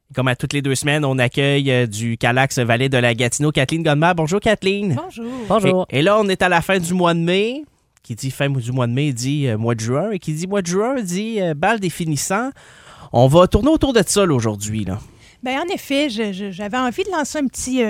Comme à toutes les 2 semaines, on accueille du Calax Vallée de la Gatineau, Kathleen Godemar. Bonjour, Kathleen. Bonjour. Bonjour. Et là, on est à la fin du mois de mai. Qui dit fin du mois de mai dit mois de juin. Et qui dit mois de juin dit bal des finissants. On va tourner autour de ça là, aujourd'hui. Là. Bien, en effet, j'avais envie de lancer un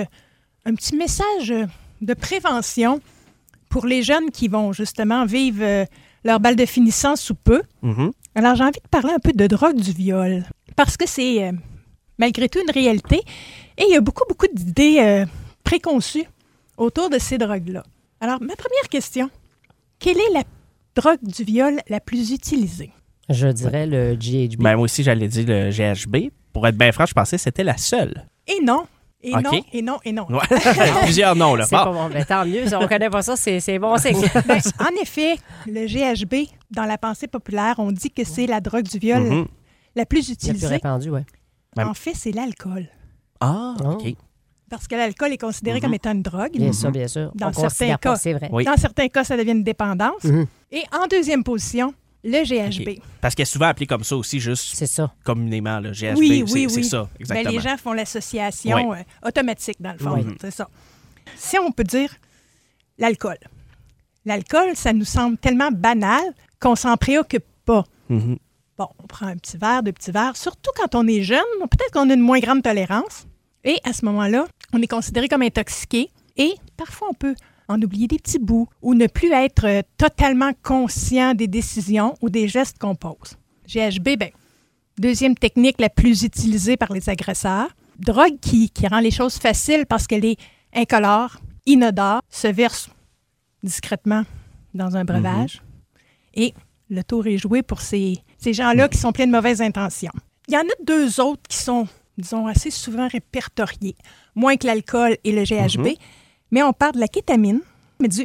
petit message de prévention pour les jeunes qui vont justement vivre leur bal de finissant sous peu. Mm-hmm. Alors, j'ai envie de parler un peu de drogue du viol. Parce que c'est malgré tout une réalité. Et il y a beaucoup d'idées préconçues autour de ces drogues-là. Alors, ma première question, quelle est la drogue du viol la plus utilisée? Je dirais le GHB. Ben, moi aussi, j'allais dire le GHB. Pour être bien franc, je pensais que c'était la seule. Et non. Et OK. non, et non, et non. Ouais. Plusieurs noms, là. C'est pas bon. Ben, tant mieux. Si on ne connaît pas ça, c'est bon signe. Ben, en effet, le GHB, dans la pensée populaire, on dit que c'est la drogue du viol Mm-hmm. la plus Le plus utilisée. répandu, oui. En fait, c'est l'alcool. Ah, OK. Parce que l'alcool est considéré comme étant une drogue. Bien sûr, bien sûr. Dans On certains considère pas, cas. c'est vrai. Oui. Dans certains cas, ça devient une dépendance. Mhm. Et en deuxième position, le GHB. OK. Parce qu'elle est souvent appelée comme ça aussi, juste C'est ça. communément, le GHB. Oui, c'est ça, Ben, exactement. les gens font l'association automatique, dans le fond. Oui. C'est ça. Si on peut dire l'alcool. L'alcool, ça nous semble tellement banal qu'on s'en préoccupe pas. Mhm. Bon, on prend un petit verre, 2 petits verres, surtout quand on est jeune, peut-être qu'on a une moins grande tolérance. Et à ce moment-là, on est considéré comme intoxiqué et parfois on peut en oublier des petits bouts ou ne plus être totalement conscient des décisions ou des gestes qu'on pose. GHB, bien, deuxième technique la plus utilisée par les agresseurs. Drogue qui rend les choses faciles parce qu'elle est incolore, inodore, se verse discrètement dans un breuvage. Et le tour est joué pour ces gens-là qui sont pleins de mauvaises intentions. Il y en a 2 autres qui sont, disons, assez souvent répertoriés, moins que l'alcool et le GHB, mais on parle de la kétamine, mais du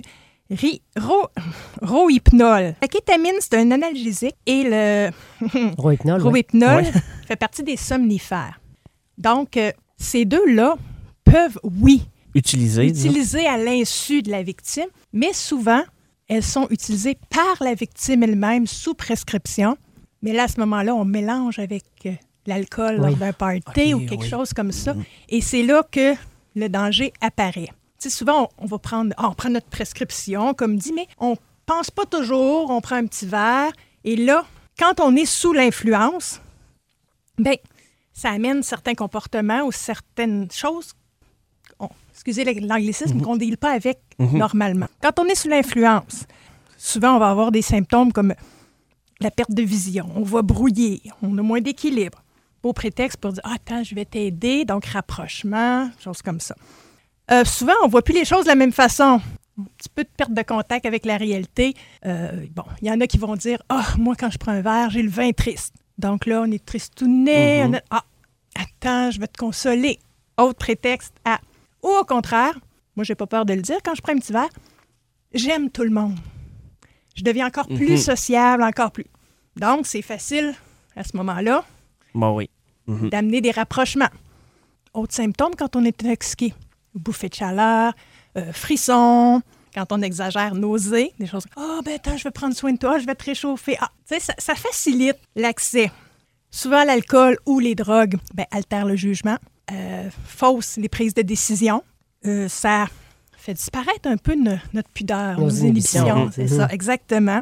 rohypnol. La kétamine, c'est un analgésique et le Rohypnol, oui. rohypnol Ouais. fait partie des somnifères. Donc, ces deux-là peuvent, oui, Utilisé. disons. utilisées à l'insu de la victime, mais souvent, elles sont utilisées par la victime elle-même sous prescription. Mais là, à ce moment-là, on mélange avec l'alcool Oui. lors d'un party Ok, ou quelque oui. chose comme ça. Et c'est là que le danger apparaît. Tu sais, souvent, on va prendre, on prend notre prescription, comme dit, mais on pense pas toujours, on prend un petit verre. Et là, quand on est sous l'influence, bien, ça amène certains comportements ou certaines choses, excusez l'anglicisme, qu'on ne deal pas avec normalement. Quand on est sous l'influence, souvent, on va avoir des symptômes comme la perte de vision, on va brouiller, on a moins d'équilibre. Beau prétexte pour dire « Ah, attends, je vais t'aider », donc rapprochement, choses comme ça. Souvent, on ne voit plus les choses de la même façon. Un petit peu de perte de contact avec la réalité. Bon, il y en a qui vont dire « Ah, moi, quand je prends un verre, j'ai le vin triste. » Donc là, on est tristouné. Ah, attends, je vais te consoler. Autre prétexte à... Ou au contraire, moi, j'ai pas peur de le dire, quand je prends un petit verre, j'aime tout le monde. Je deviens encore plus sociable, encore plus. Donc, c'est facile, à ce moment-là, Bon, oui. d'amener des rapprochements. Autres symptômes quand on est intoxiqué. Bouffée de chaleur, frissons, quand on exagère, nausées, des choses. « Ah, ben attends, je vais prendre soin de toi, je vais te réchauffer. » Ah, tu sais, ça facilite l'accès. Souvent, l'alcool ou les drogues altèrent le jugement, faussent les prises de décision. Ça fait disparaître un peu notre pudeur, nos inhibitions. C'est ça, exactement.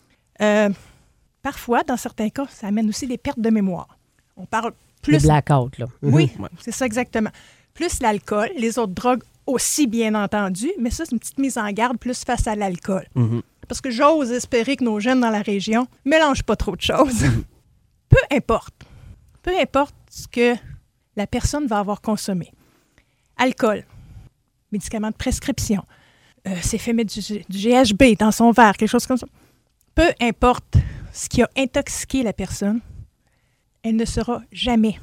Parfois, dans certains cas, ça amène aussi des pertes de mémoire. On parle plus... Les blackouts, là. Oui, Ouais. c'est ça exactement. Plus l'alcool, les autres drogues aussi, bien entendu, mais ça, c'est une petite mise en garde plus face à l'alcool. Parce que j'ose espérer que nos jeunes dans la région ne mélangent pas trop de choses. Peu importe ce que la personne va avoir consommé. Alcool, médicaments de prescription, s'est fait mettre du GHB dans son verre, quelque chose comme ça. Peu importe ce qui a intoxiqué la personne, elle ne sera jamais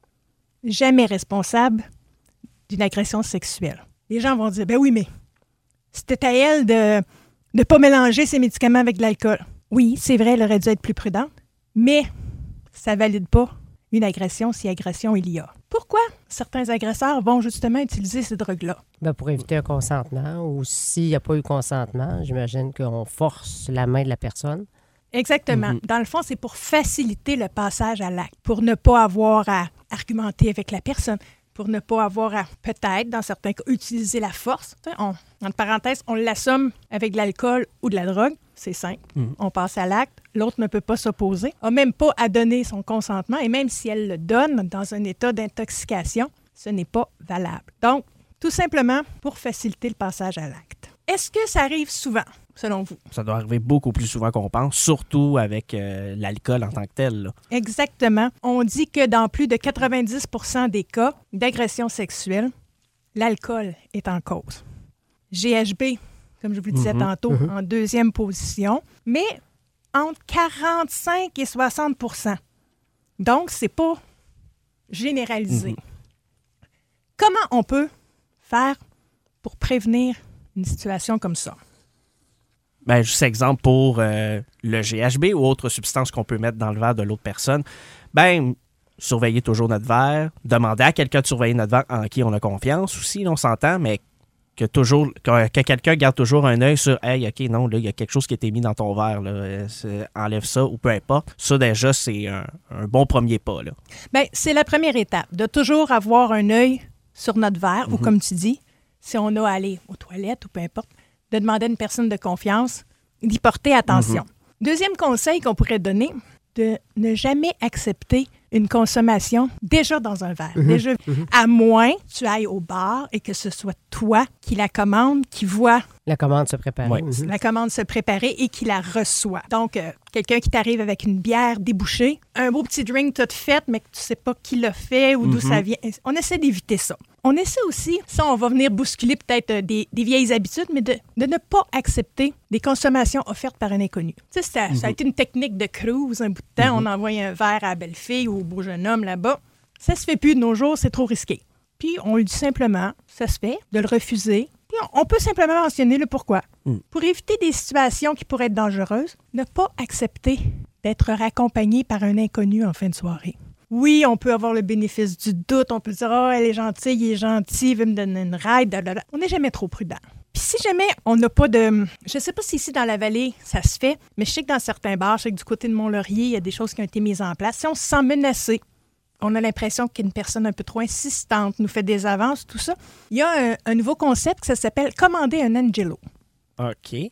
responsable d'une agression sexuelle. Les gens vont dire, ben oui, mais c'était à elle de ne pas mélanger ses médicaments avec de l'alcool. Oui, c'est vrai, elle aurait dû être plus prudente, mais ça ne valide pas une agression si agression il y a. Pourquoi certains agresseurs vont justement utiliser ces drogues-là? Ben, pour éviter un consentement, ou s'il n'y a pas eu consentement, j'imagine qu'on force la main de la personne. Exactement. Dans le fond, c'est pour faciliter le passage à l'acte, pour ne pas avoir à argumenter avec la personne, pour ne pas avoir à, peut-être, dans certains cas, utiliser la force. Entre parenthèses, on l'assomme avec de l'alcool ou de la drogue. C'est simple. On passe à l'acte. L'autre ne peut pas s'opposer. N'a même pas à donner son consentement. Et même si elle le donne dans un état d'intoxication, ce n'est pas valable. Donc, tout simplement pour faciliter le passage à l'acte. Est-ce que ça arrive souvent, selon vous? Ça doit arriver beaucoup plus souvent qu'on pense, surtout avec l'alcool en tant que tel, là. Exactement. On dit que dans plus de 90% des cas d'agression sexuelle, l'alcool est en cause. GHB, comme je vous le disais tantôt, en deuxième position, mais entre 45 et 60%. Donc, c'est pas généralisé. Comment on peut faire pour prévenir une situation comme ça? Ben, juste exemple pour le GHB ou autre substance qu'on peut mettre dans le verre de l'autre personne. Ben, surveiller toujours notre verre, demander à quelqu'un de surveiller notre verre en qui on a confiance aussi, on s'entend, mais que quelqu'un garde toujours un œil sur « Hey, OK, non, là, il y a quelque chose qui a été mis dans ton verre, là, enlève ça » ou peu importe. Ça, déjà, c'est un bon premier pas, là. Bien, c'est la première étape, de toujours avoir un œil sur notre verre, ou comme tu dis, si on a à aller aux toilettes ou peu importe, de demander à une personne de confiance d'y porter attention. Deuxième conseil qu'on pourrait donner, de ne jamais accepter une consommation déjà dans un verre. Déjà, à moins que tu ailles au bar et que ce soit toi qui la commande, qui voit La commande se préparer. la commande se préparer et qui la reçoit. Donc, quelqu'un qui t'arrive avec une bière débouchée, un beau petit drink tout fait, mais que tu sais pas qui l'a fait ou d'où ça vient. On essaie d'éviter ça. On essaie aussi, ça, on va venir bousculer peut-être des vieilles habitudes, mais de ne pas accepter des consommations offertes par un inconnu. Tu sais, ça a été une technique de cruise un bout de temps. On envoie un verre à la belle fille ou au beau jeune homme là-bas. Ça se fait plus de nos jours, c'est trop risqué. Puis, on lui dit simplement, ça se fait, de le refuser. Puis, on peut simplement mentionner le pourquoi. Pour éviter des situations qui pourraient être dangereuses, ne pas accepter d'être raccompagné par un inconnu en fin de soirée. Oui, on peut avoir le bénéfice du doute. On peut dire « Ah, elle est gentille, il est gentil, il veut me donner une ride. » On n'est jamais trop prudent. Puis si jamais on n'a pas de... Je ne sais pas si ici dans la vallée, ça se fait, mais je sais que dans certains bars, je sais que du côté de Mont-Laurier, il y a des choses qui ont été mises en place. Si on se sent menacé, on a l'impression qu'une personne un peu trop insistante nous fait des avances, tout ça, il y a un nouveau concept qui s'appelle « Commander un Angelo ». OK.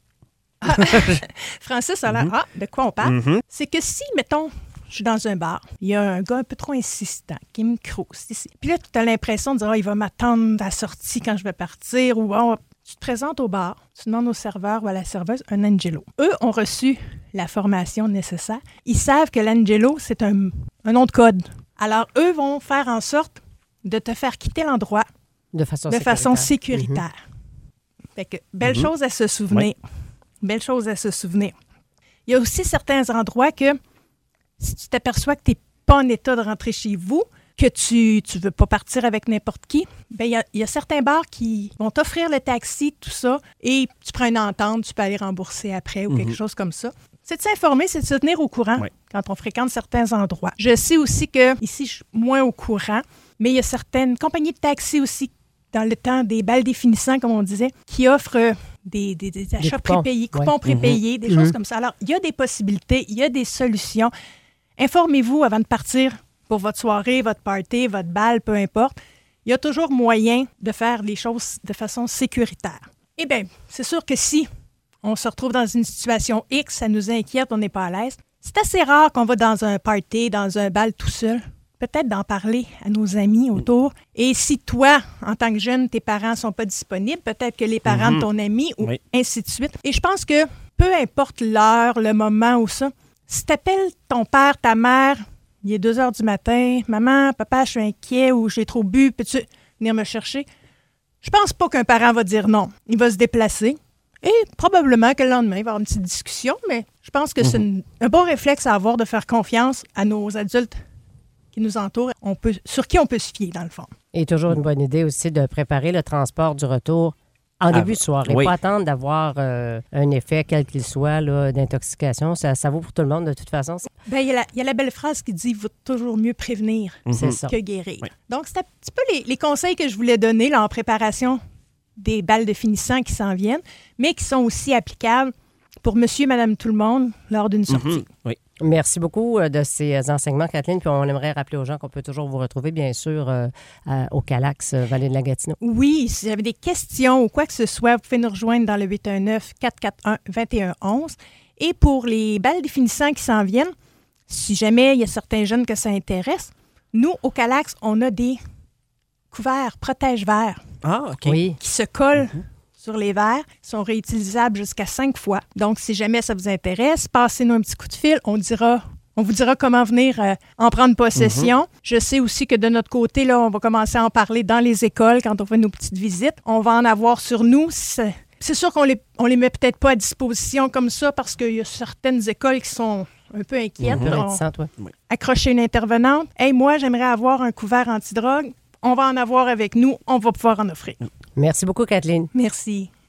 Francis a l'air, de quoi on parle? C'est que si, mettons... Je suis dans un bar. Il y a un gars un peu trop insistant qui me crouse ici. Puis là, tu as l'impression de dire il va m'attendre à la sortie quand je vais partir. Ou tu te présentes au bar, tu demandes au serveur ou à la serveuse un Angelo. Eux ont reçu la formation nécessaire. Ils savent que l'Angelo, c'est un nom de code. Alors, eux vont faire en sorte de te faire quitter l'endroit De façon sécuritaire. Fait que, belle chose à se souvenir. Belle chose à se souvenir. Il y a aussi certains endroits que si tu t'aperçois que tu n'es pas en état de rentrer chez vous, que tu ne veux pas partir avec n'importe qui, bien, il y a certains bars qui vont t'offrir le taxi, tout ça, et tu prends une entente, tu peux aller rembourser après ou quelque chose comme ça. C'est de s'informer, c'est de se tenir au courant quand on fréquente certains endroits. Je sais aussi que, ici, je suis moins au courant, mais il y a certaines compagnies de taxi aussi, dans le temps des balles définissants, comme on disait, qui offrent des achats prépayés, coupons prépayés, des choses comme ça. Alors, il y a des possibilités, il y a des solutions. Informez-vous avant de partir pour votre soirée, votre party, votre bal, peu importe. Il y a toujours moyen de faire les choses de façon sécuritaire. Eh bien, c'est sûr que si on se retrouve dans une situation X, ça nous inquiète, on n'est pas à l'aise, c'est assez rare qu'on va dans un party, dans un bal tout seul. Peut-être d'en parler à nos amis autour. Et si toi, en tant que jeune, tes parents ne sont pas disponibles, peut-être que les parents de ton ami, ou ainsi de suite. Et je pense que peu importe l'heure, le moment ou ça, si tu appelles ton père, ta mère, il est 2 heures du matin, « Maman, papa, je suis inquiet ou j'ai trop bu, peux-tu venir me chercher? » Je pense pas qu'un parent va dire non. Il va se déplacer et probablement que le lendemain, il va y avoir une petite discussion, mais je pense que c'est un bon réflexe à avoir de faire confiance à nos adultes qui nous entourent, sur qui on peut se fier, dans le fond. Et toujours une bonne idée aussi de préparer le transport du retour en début de soirée. Pas attendre d'avoir un effet, quel qu'il soit, là, d'intoxication. Ça vaut pour tout le monde, de toute façon. Bien, il y a la belle phrase qui dit « Vaut toujours mieux prévenir que guérir ». Donc, c'est un petit peu les conseils que je voulais donner là, en préparation des balles de finissant qui s'en viennent, mais qui sont aussi applicables pour monsieur, madame, tout le monde lors d'une sortie. Oui. Merci beaucoup de ces enseignements, Kathleen. Puis on aimerait rappeler aux gens qu'on peut toujours vous retrouver, bien sûr, au Calax, Vallée de la Gatineau. Oui, si vous avez des questions ou quoi que ce soit, vous pouvez nous rejoindre dans le 819-441-2111. Et pour les balles définissants qui s'en viennent, si jamais il y a certains jeunes que ça intéresse, nous, au Calax, on a des couverts protège-verres Oui. qui se collent sur les verres, sont réutilisables jusqu'à 5 fois. Donc, si jamais ça vous intéresse, passez-nous un petit coup de fil. On vous dira comment venir en prendre possession. Je sais aussi que de notre côté, là, on va commencer à en parler dans les écoles quand on fait nos petites visites. On va en avoir sur nous. C'est sûr qu'on les met peut-être pas à disposition comme ça parce qu'il y a certaines écoles qui sont un peu inquiètes. Accrocher une intervenante. « Hey, moi, j'aimerais avoir un couvert antidrogue. » On va en avoir avec nous. On va pouvoir en offrir. Merci beaucoup, Kathleen. Merci.